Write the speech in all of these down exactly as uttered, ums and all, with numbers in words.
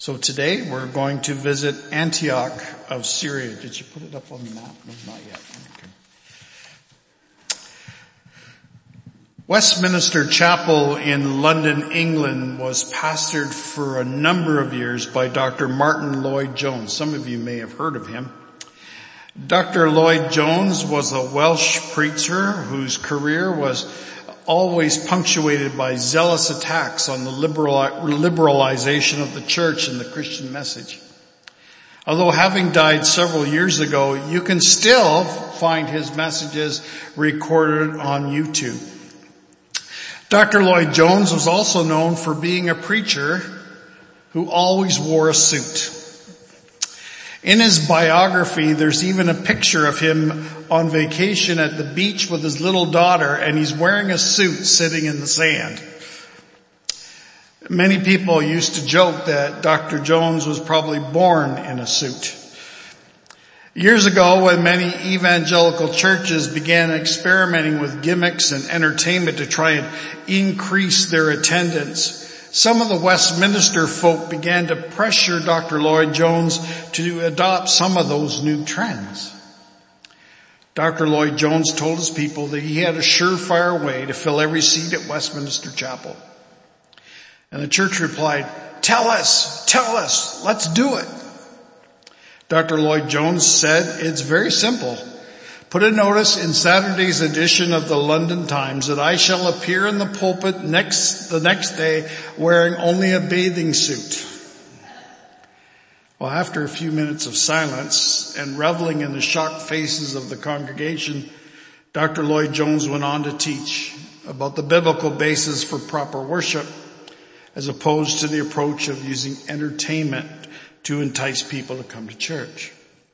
So today we're going to visit Antioch of Syria. Did you put it up on the map? No, not yet. Okay. Westminster Chapel in London, England was pastored for a number of years by Doctor Martyn Lloyd-Jones. Some of you may have heard of him. Doctor Lloyd-Jones was a Welsh preacher whose career was always punctuated by zealous attacks on the liberal, liberalization of the church and the Christian message. Although having died several years ago, you can still find his messages recorded on YouTube. Doctor Lloyd-Jones was also known for being a preacher who always wore a suit. In his biography, there's even a picture of him on vacation at the beach with his little daughter, and he's wearing a suit sitting in the sand. Many people used to joke that Doctor Jones was probably born in a suit. Years ago, when many evangelical churches began experimenting with gimmicks and entertainment to try and increase their attendance, some of the Westminster folk began to pressure Doctor Lloyd-Jones to adopt some of those new trends. Doctor Lloyd-Jones told his people that he had a surefire way to fill every seat at Westminster Chapel. And the church replied, "Tell us, tell us, let's do it." Doctor Lloyd-Jones said, "It's very simple. Put a notice in Saturday's edition of the London Times that I shall appear in the pulpit next, the next day wearing only a bathing suit." Well, after a few minutes of silence and reveling in the shocked faces of the congregation, Doctor Lloyd-Jones went on to teach about the biblical basis for proper worship as opposed to the approach of using entertainment to entice people to come to church.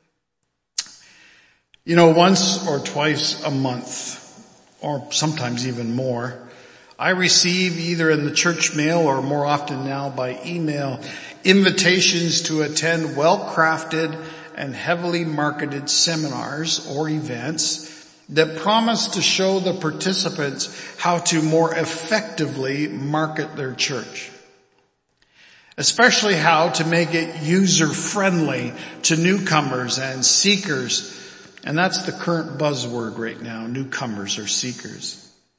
You know, once or twice a month, or sometimes even more, I receive either in the church mail or more often now by email invitations to attend well-crafted and heavily marketed seminars or events that promise to show the participants how to more effectively market their church. Especially how to make it user-friendly to newcomers and seekers. And that's the current buzzword right now, newcomers or seekers.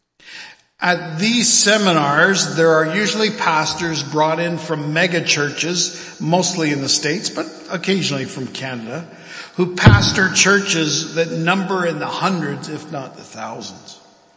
At these seminars, there are usually pastors brought in from mega churches, mostly in the States, but occasionally from Canada, who pastor churches that number in the hundreds, if not the thousands.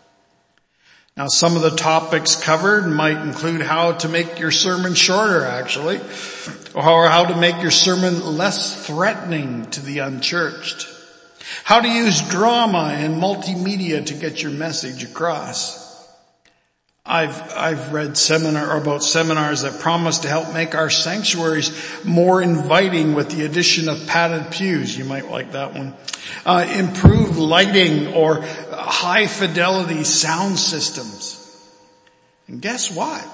Now, some of the topics covered might include how to make your sermon shorter, actually, or how to make your sermon less threatening to the unchurched. How to use drama and multimedia to get your message across. I've, I've read seminar about seminars that promise to help make our sanctuaries more inviting with the addition of padded pews. You might like that one. Uh, improved lighting or high fidelity sound systems. And guess what?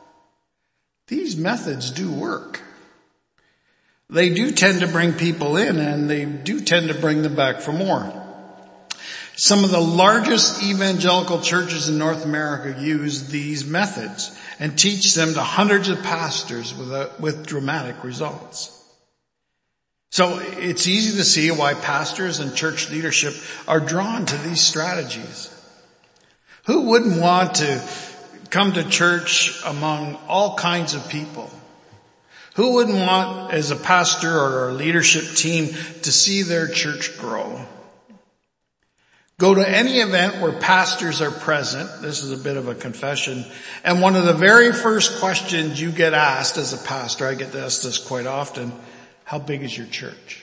These methods do work. They do tend to bring people in, and they do tend to bring them back for more. Some of the largest evangelical churches in North America use these methods and teach them to hundreds of pastors with, a, with dramatic results. So it's easy to see why pastors and church leadership are drawn to these strategies. Who wouldn't want to come to church among all kinds of people? Who wouldn't want, as a pastor or a leadership team, to see their church grow? Go to any event where pastors are present. This is a bit of a confession. And one of the very first questions you get asked as a pastor, I get asked this quite often, how big is your church?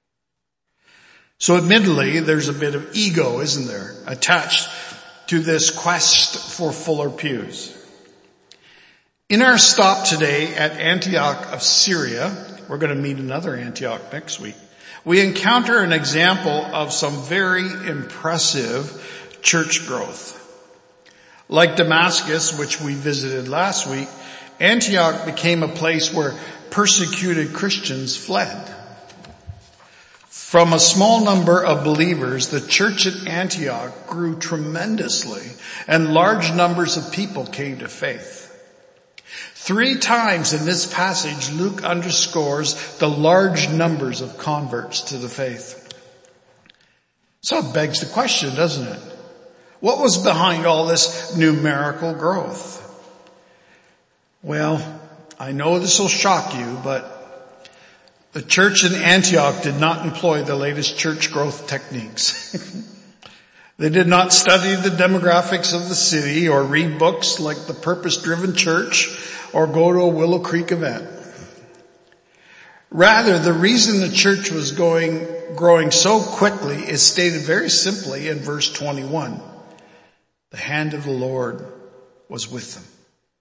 So admittedly, there's a bit of ego, isn't there, attached to this quest for fuller pews. In our stop today at Antioch of Syria, we're going to meet another Antioch next week, we encounter an example of some very impressive church growth. Like Damascus, which we visited last week, Antioch became a place where persecuted Christians fled. From a small number of believers, the church at Antioch grew tremendously, and large numbers of people came to faith. Three times in this passage, Luke underscores the large numbers of converts to the faith. So it begs the question, doesn't it? What was behind all this numerical growth? Well, I know this will shock you, but the church in Antioch did not employ the latest church growth techniques. They did not study the demographics of the city or read books like The Purpose-Driven Church or go to a Willow Creek event. Rather, the reason the church was going, growing so quickly is stated very simply in verse twenty-one. The hand of the Lord was with them.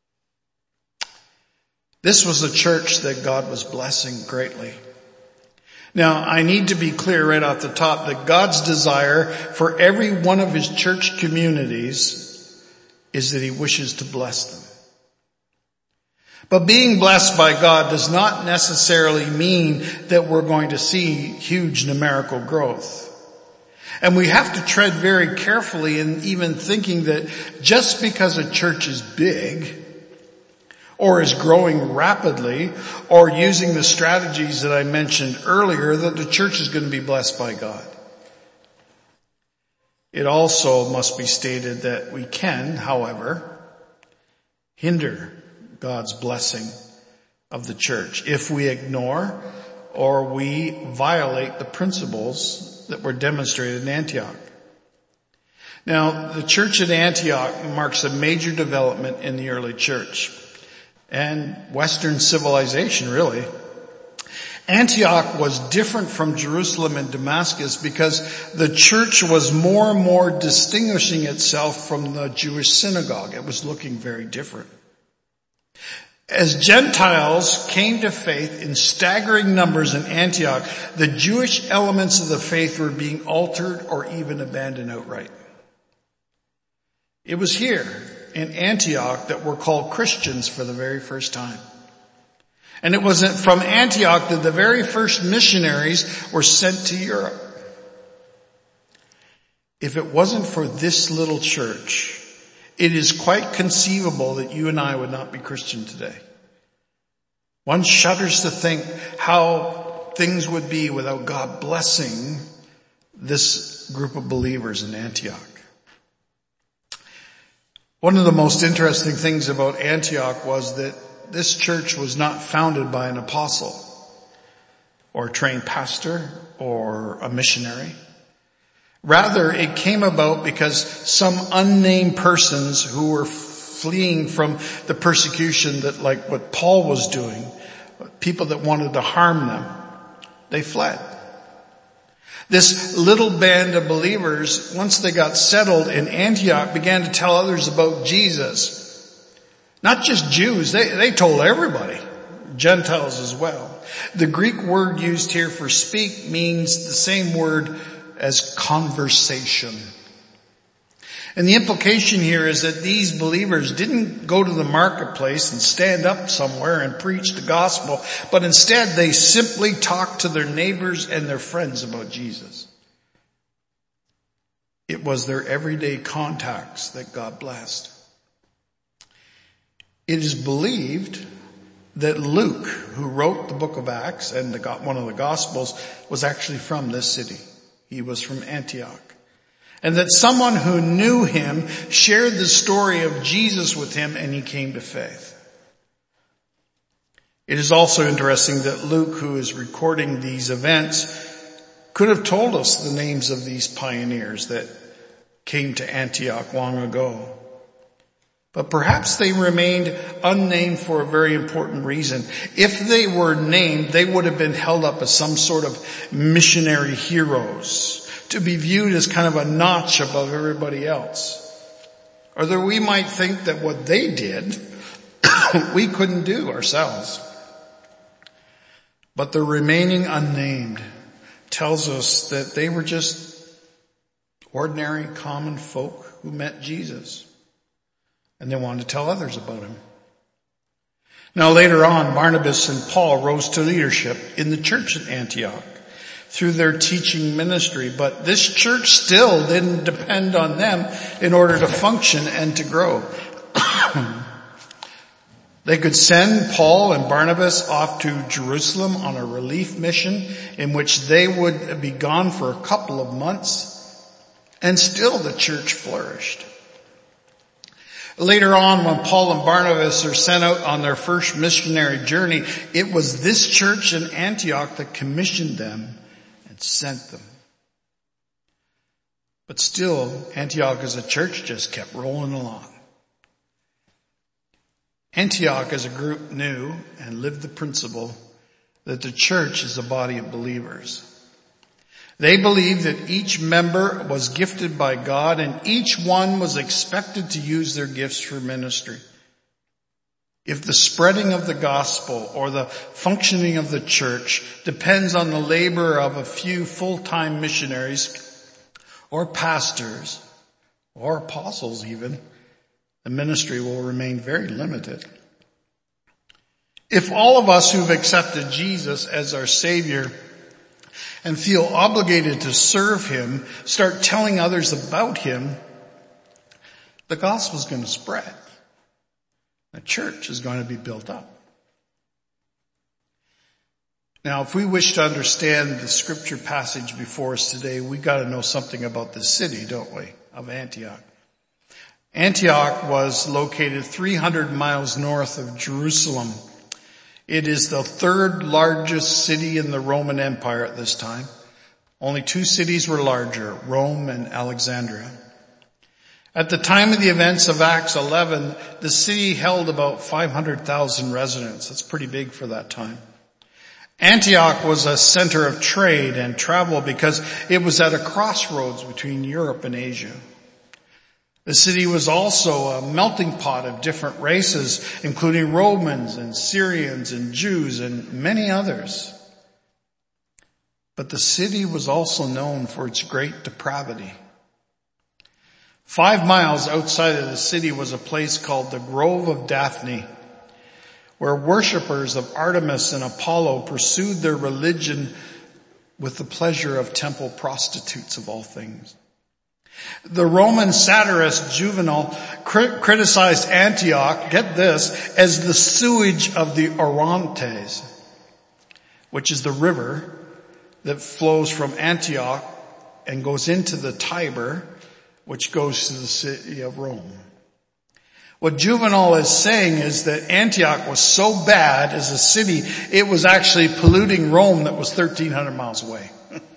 This was a church that God was blessing greatly. Now, I need to be clear right off the top that God's desire for every one of his church communities is that he wishes to bless them. But being blessed by God does not necessarily mean that we're going to see huge numerical growth. And we have to tread very carefully in even thinking that just because a church is big or is growing rapidly or using the strategies that I mentioned earlier, that the church is going to be blessed by God. It also must be stated that we can, however, hinder God's blessing of the church if we ignore or we violate the principles that were demonstrated in Antioch. Now, the church at Antioch marks a major development in the early church and Western civilization, really. Antioch was different from Jerusalem and Damascus because the church was more and more distinguishing itself from the Jewish synagogue. It was looking very different. As Gentiles came to faith in staggering numbers in Antioch, the Jewish elements of the faith were being altered or even abandoned outright. It was here in Antioch that were called Christians for the very first time. And it was from Antioch that the very first missionaries were sent to Europe. If it wasn't for this little church, it is quite conceivable that you and I would not be Christian today. One shudders to think how things would be without God blessing this group of believers in Antioch. One of the most interesting things about Antioch was that this church was not founded by an apostle or a trained pastor or a missionary. Rather, it came about because some unnamed persons who were fleeing from the persecution that, like what Paul was doing, people that wanted to harm them, they fled. This little band of believers, once they got settled in Antioch, began to tell others about Jesus. Not just Jews, they, they told everybody, Gentiles as well. The Greek word used here for speak means the same word as conversation. And the implication here is that these believers didn't go to the marketplace and stand up somewhere and preach the gospel, but instead they simply talked to their neighbors and their friends about Jesus. It was their everyday contacts that God blessed. It is believed that Luke, who wrote the book of Acts and the, one of the Gospels, was actually from this city. He was from Antioch. And that someone who knew him shared the story of Jesus with him and he came to faith. It is also interesting that Luke, who is recording these events, could have told us the names of these pioneers that came to Antioch long ago. But perhaps they remained unnamed for a very important reason. If they were named, they would have been held up as some sort of missionary heroes, to be viewed as kind of a notch above everybody else. Or that we might think that what they did, we couldn't do ourselves. But the remaining unnamed tells us that they were just ordinary, common folk who met Jesus. And they wanted to tell others about him. Now later on, Barnabas and Paul rose to leadership in the church at Antioch through their teaching ministry, but this church still didn't depend on them in order to function and to grow. They could send Paul and Barnabas off to Jerusalem on a relief mission in which they would be gone for a couple of months, and still the church flourished. Later on, when Paul and Barnabas are sent out on their first missionary journey, it was this church in Antioch that commissioned them and sent them. But still, Antioch as a church just kept rolling along. Antioch as a group knew and lived the principle that the church is a body of believers. They believed that each member was gifted by God and each one was expected to use their gifts for ministry. If the spreading of the gospel or the functioning of the church depends on the labor of a few full-time missionaries or pastors or apostles even, the ministry will remain very limited. If all of us who've accepted Jesus as our Savior and feel obligated to serve Him start telling others about Him, the gospel is going to spread. The church is going to be built up. Now, if we wish to understand the scripture passage before us today, we got to know something about this city, don't we, of Antioch. Antioch was located three hundred miles north of Jerusalem. It is the third largest city in the Roman Empire at this time. Only two cities were larger, Rome and Alexandria. At the time of the events of Acts eleven, the city held about five hundred thousand residents. That's pretty big for that time. Antioch was a center of trade and travel because it was at a crossroads between Europe and Asia. The city was also a melting pot of different races, including Romans and Syrians and Jews and many others. But the city was also known for its great depravity. Five miles outside of the city was a place called the Grove of Daphne, where worshippers of Artemis and Apollo pursued their religion with the pleasure of temple prostitutes of all things. The Roman satirist Juvenal crit- criticized Antioch, get this, as the sewage of the Orontes, which is the river that flows from Antioch and goes into the Tiber, which goes to the city of Rome. What Juvenal is saying is that Antioch was so bad as a city, it was actually polluting Rome that was thirteen hundred miles away.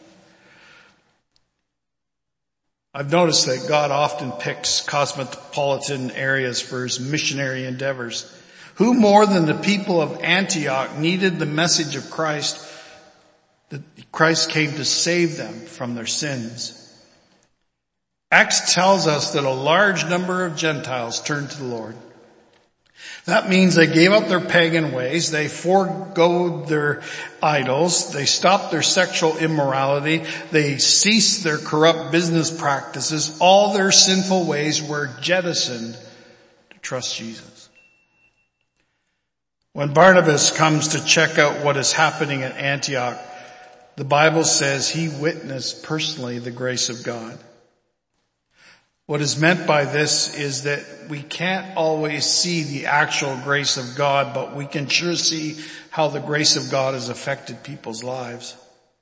I've noticed that God often picks cosmopolitan areas for His missionary endeavors. Who more than the people of Antioch needed the message of Christ, that Christ came to save them from their sins? Acts tells us that a large number of Gentiles turned to the Lord. That means they gave up their pagan ways, they forego their idols, they stopped their sexual immorality, they ceased their corrupt business practices. All their sinful ways were jettisoned to trust Jesus. When Barnabas comes to check out what is happening at Antioch, the Bible says he witnessed personally the grace of God. What is meant by this is that we can't always see the actual grace of God, but we can sure see how the grace of God has affected people's lives.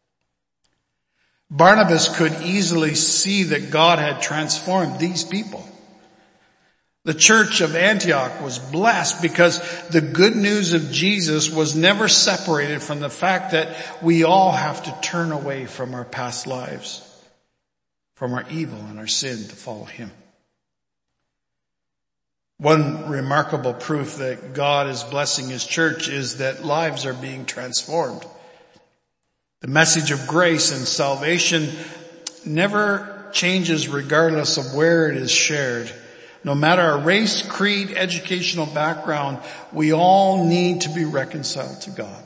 Barnabas could easily see that God had transformed these people. The church of Antioch was blessed because the good news of Jesus was never separated from the fact that we all have to turn away from our past lives, from our evil and our sin, to follow Him. One remarkable proof that God is blessing His church is that lives are being transformed. The message of grace and salvation never changes regardless of where it is shared. No matter our race, creed, educational background, we all need to be reconciled to God.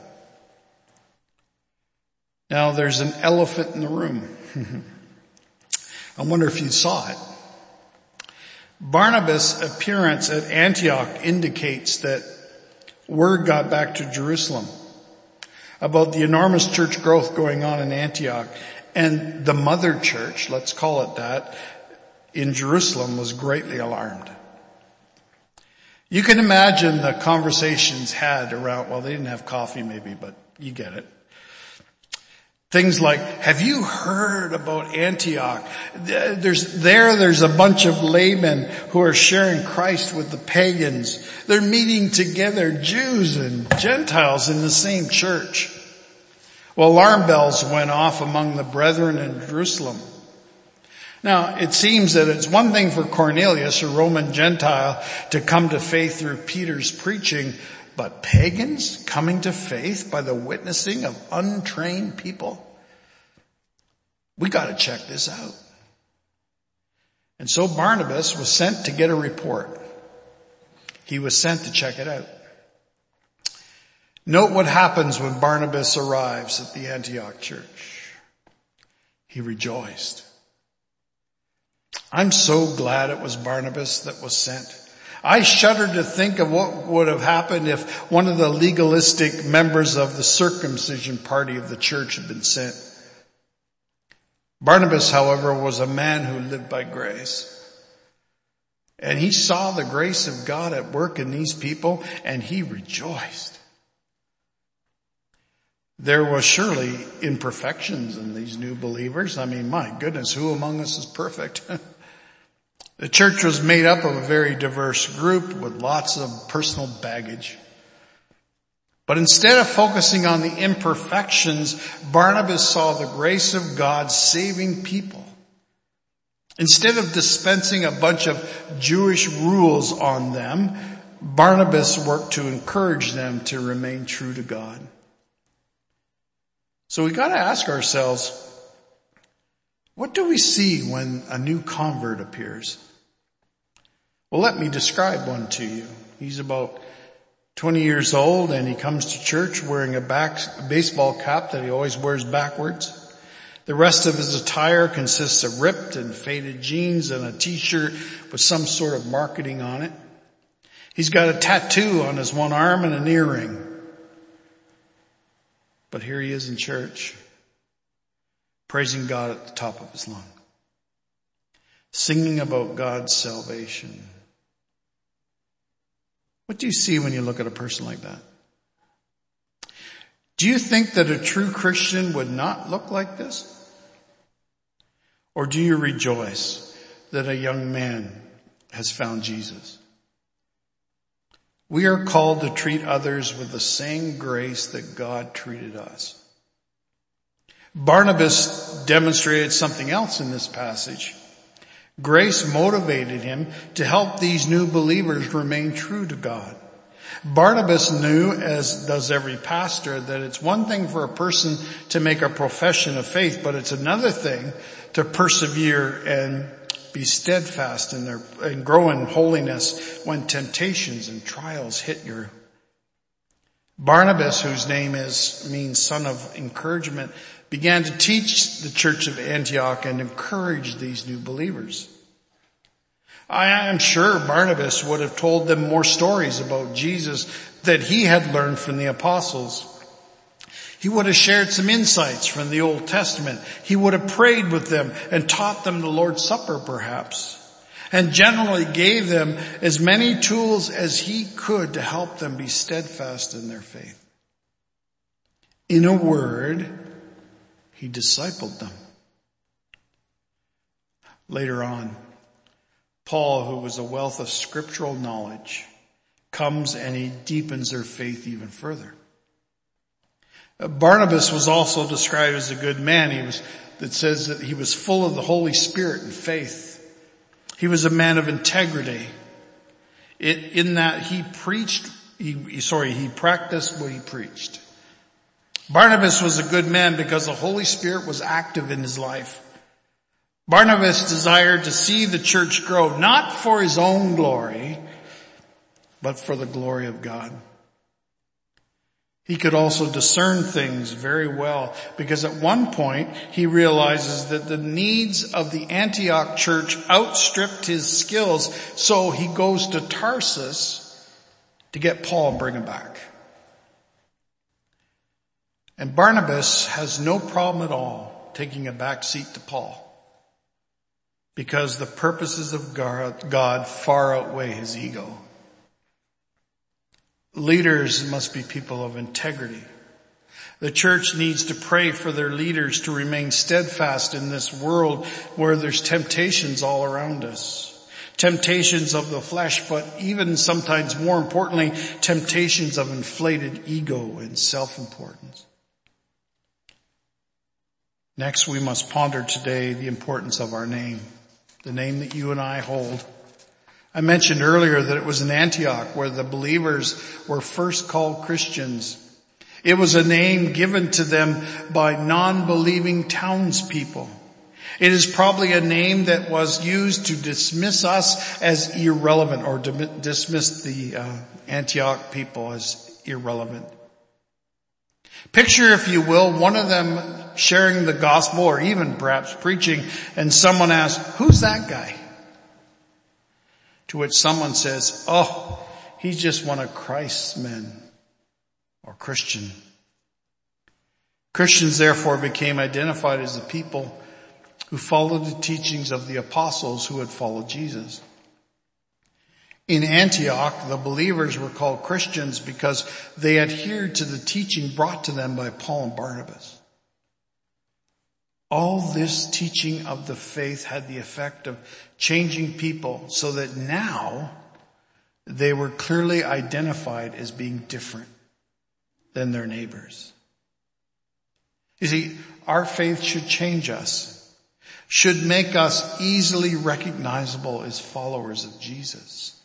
Now there's an elephant in the room. I wonder if you saw it. Barnabas' appearance at Antioch indicates that word got back to Jerusalem about the enormous church growth going on in Antioch. And the mother church, let's call it that, in Jerusalem was greatly alarmed. You can imagine the conversations had around, well, they didn't have coffee maybe, but you get it. Things like, have you heard about Antioch? There's, there, there's a bunch of laymen who are sharing Christ with the pagans. They're meeting together, Jews and Gentiles in the same church. Well, alarm bells went off among the brethren in Jerusalem. Now, it seems that it's one thing for Cornelius, a Roman Gentile, to come to faith through Peter's preaching, but pagans coming to faith by the witnessing of untrained people? We got to check this out. And so Barnabas was sent to get a report. He was sent to check it out. Note what happens when Barnabas arrives at the Antioch church. He rejoiced. I'm so glad it was Barnabas that was sent. I shudder to think of what would have happened if one of the legalistic members of the circumcision party of the church had been sent. Barnabas, however, was a man who lived by grace. And he saw the grace of God at work in these people, and he rejoiced. There was surely imperfections in these new believers. I mean, my goodness, who among us is perfect? The church was made up of a very diverse group with lots of personal baggage. But instead of focusing on the imperfections, Barnabas saw the grace of God saving people. Instead of dispensing a bunch of Jewish rules on them, Barnabas worked to encourage them to remain true to God. So we got to ask ourselves, what do we see when a new convert appears? Well, let me describe one to you. He's about twenty years old and he comes to church wearing a back, baseball cap that he always wears backwards. The rest of his attire consists of ripped and faded jeans and a t-shirt with some sort of marketing on it. He's got a tattoo on his one arm and an earring. But here he is in church, praising God at the top of his lung, singing about God's salvation. What do you see when you look at a person like that? Do you think that a true Christian would not look like this? Or do you rejoice that a young man has found Jesus? We are called to treat others with the same grace that God treated us. Barnabas demonstrated something else in this passage. Grace motivated him to help these new believers remain true to God. Barnabas knew, as does every pastor, that it's one thing for a person to make a profession of faith, but it's another thing to persevere and be steadfast in their, and grow in holiness when temptations and trials hit you. Barnabas, whose name is, means son of encouragement, began to teach the church of Antioch and encourage these new believers. I am sure Barnabas would have told them more stories about Jesus that he had learned from the apostles. He would have shared some insights from the Old Testament. He would have prayed with them and taught them the Lord's Supper perhaps, and generally gave them as many tools as he could to help them be steadfast in their faith. In a word, he discipled them. Later on, Paul, who was a wealth of scriptural knowledge, comes and he deepens their faith even further. Barnabas was also described as a good man. He was, that says that he was full of the Holy Spirit and faith. He was a man of integrity. It, in that he preached, he, sorry, he practiced what he preached. Barnabas was a good man because the Holy Spirit was active in his life. Barnabas desired to see the church grow, not for his own glory, but for the glory of God. He could also discern things very well because at one point he realizes that the needs of the Antioch church outstripped his skills, so he goes to Tarsus to get Paul and bring him back. And Barnabas has no problem at all taking a back seat to Paul because the purposes of God far outweigh his ego. Leaders must be people of integrity. The church needs to pray for their leaders to remain steadfast in this world where there's temptations all around us. Temptations of the flesh, but even sometimes more importantly, temptations of inflated ego and self-importance. Next, we must ponder today the importance of our name, the name that you and I hold. I mentioned earlier that it was in Antioch where the believers were first called Christians. It was a name given to them by non-believing townspeople. It is probably a name that was used to dismiss us as irrelevant, or dismiss the uh, Antioch people as irrelevant. Picture, if you will, one of them sharing the gospel or even perhaps preaching, and someone asks, "Who's that guy?" To which someone says, "Oh, he's just one of Christ's men," or Christian. Christians therefore became identified as the people who followed the teachings of the apostles who had followed Jesus. In Antioch, the believers were called Christians because they adhered to the teaching brought to them by Paul and Barnabas. All this teaching of the faith had the effect of changing people so that now they were clearly identified as being different than their neighbors. You see, our faith should change us, should make us easily recognizable as followers of Jesus.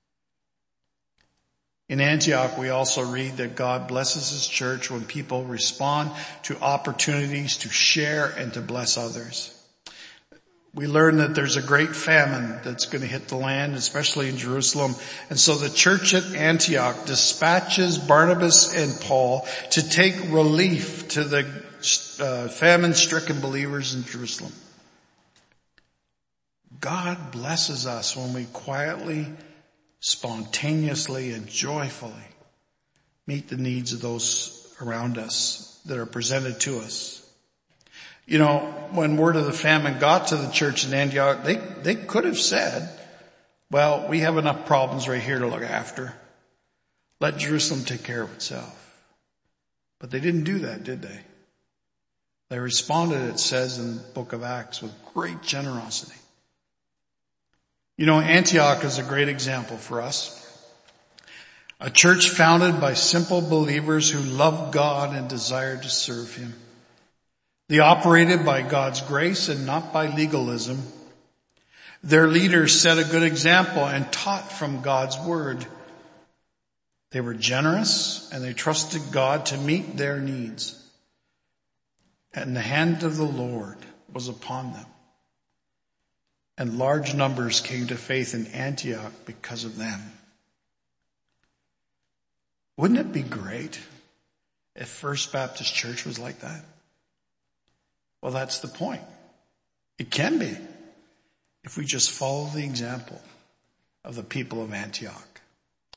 In Antioch, we also read that God blesses His church when people respond to opportunities to share and to bless others. We learn that there's a great famine that's going to hit the land, especially in Jerusalem. And so the church at Antioch dispatches Barnabas and Paul to take relief to the uh, famine-stricken believers in Jerusalem. God blesses us when we quietly, spontaneously, and joyfully meet the needs of those around us that are presented to us. You know, when word of the famine got to the church in Antioch, they, they could have said, "Well, we have enough problems right here to look after. Let Jerusalem take care of itself." But they didn't do that, did they? They responded, it says in the book of Acts, with great generosity. You know, Antioch is a great example for us. A church founded by simple believers who loved God and desired to serve Him. They operated by God's grace and not by legalism. Their leaders set a good example and taught from God's word. They were generous and they trusted God to meet their needs. And the hand of the Lord was upon them. And large numbers came to faith in Antioch because of them. Wouldn't it be great if First Baptist Church was like that? Well, that's the point. It can be if we just follow the example of the people of Antioch.